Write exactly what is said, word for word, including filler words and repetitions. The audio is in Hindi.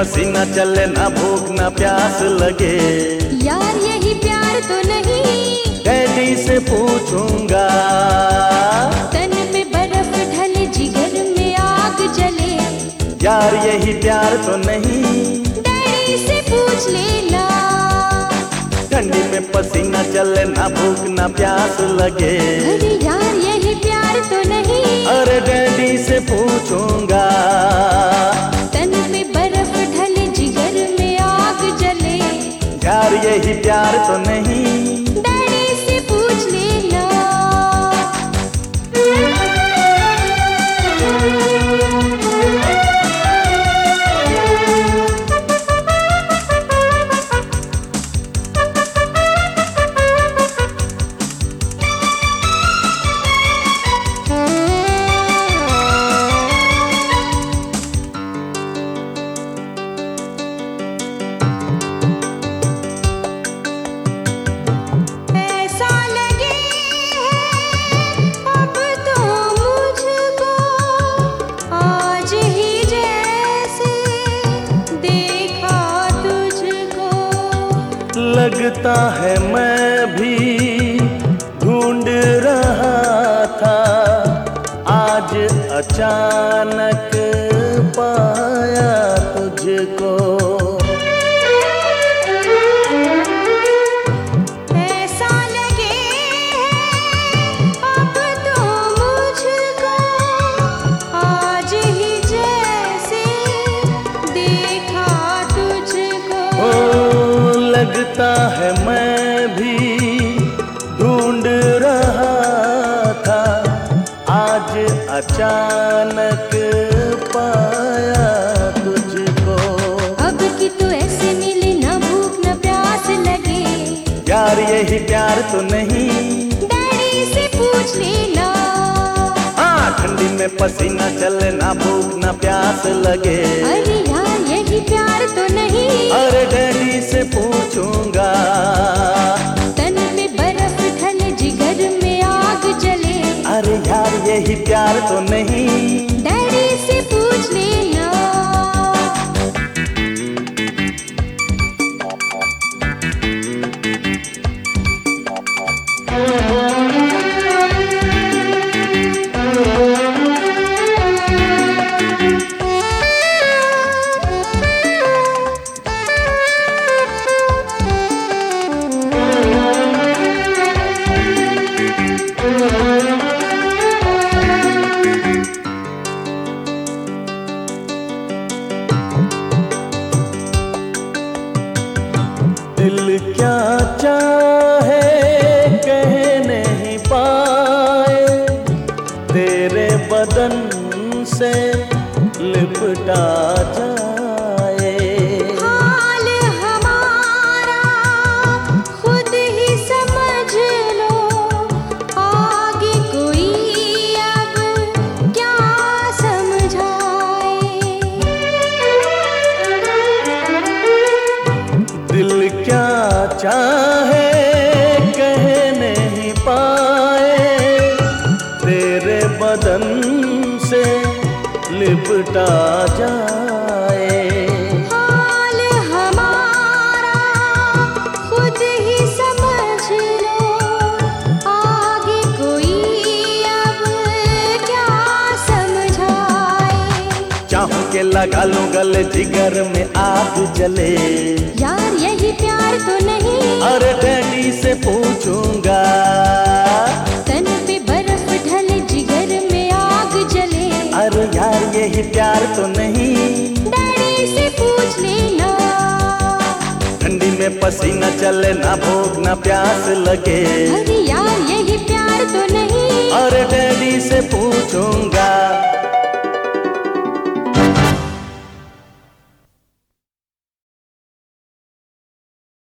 पसीना चले, ना भूख ना प्यास लगे। यार यही प्यार तो नहीं। डैडी से पूछूंगा। तन में बर्फ ढले, जिगर में आग जले। यार यही प्यार तो नहीं। डैडी से पूछ लेना। ठंडी में पसीना चले, ना भूख ना प्यास लगे। अरे यार यही प्यार तो नहीं। अरे डैडी से पूछूंगा। तन में बर्फ ढले, जिगर में आग जले। यार यही प्यार तो नहीं। डैडी से पूछ लेना। लगता है मैं भी ढूंढ रहा था, आज अचानक पाया तुझको। ऐसा लगे अब तो मुझको, आज ही जैसे देखा तुझको। ओ लगता है मैं भी ढूंढ रहा था, आज अचानक पाया तुझको। अब की तो ऐसे मिले, ना भूख ना प्यास लगे। यार यही प्यार तो नहीं। डैडी से पूछ लेना। हाँ ठंडी में पसीना चले, ना भूख ना प्यास लगे। अरे यार यही प्यार तो नहीं। अरे डैडी से पूछूंगा। तन में बर्फ ढले, जिगर में आग जले। अरे यार यही प्यार तो नहीं। डैडी से पूछ लेना। दिल क्या चाहे कह नहीं पाए, तेरे बदन से लिपटा जाए। हाल हमारा खुद ही समझ लो, आगे कोई अब क्या समझाए। दिल क्या चाहे कह नहीं पाए, तेरे बदन से लिपटा जाए। हाल हमारा खुद ही समझ लो, आगे कोई अब क्या समझाए। चाहूं के लगा लूं गले, जिगर में आग जले। यार यही प्यार तो नहीं। अरे डैडी से पूछूंगा। तन पे बर्फ ढले, जिगर में आग जले। अरे यार यही प्यार तो नहीं। डैडी से पूछ लेना। ठंडी में पसीना चले, ना भूख ना प्यास लगे। अरे यार यही प्यार तो नहीं। अरे डैडी से पूछूंगा।